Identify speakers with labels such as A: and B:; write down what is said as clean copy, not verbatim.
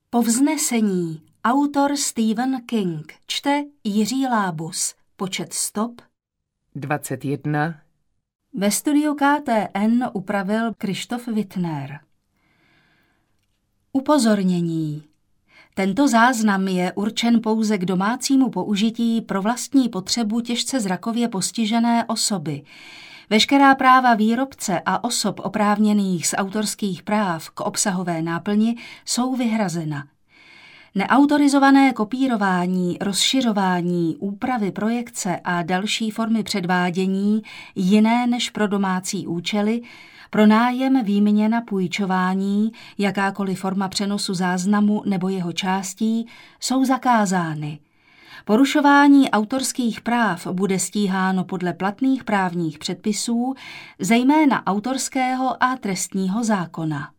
A: Povznesení. Autor Stephen King. Čte Jiří Lábus. Počet stop
B: 21.
A: Ve studiu KTN upravil Krištof Wittner. Upozornění. Tento záznam je určen pouze k domácímu použití pro vlastní potřebu těžce zrakově postižené osoby. Veškerá práva výrobce a osob oprávněných z autorských práv k obsahové náplni jsou vyhrazena. Neautorizované kopírování, rozšiřování, úpravy projekce a další formy předvádění jiné než pro domácí účely, pronájem, výměna, půjčování, jakákoliv forma přenosu záznamu nebo jeho částí jsou zakázány. Porušování autorských práv bude stíháno podle platných právních předpisů, zejména autorského a trestního zákona.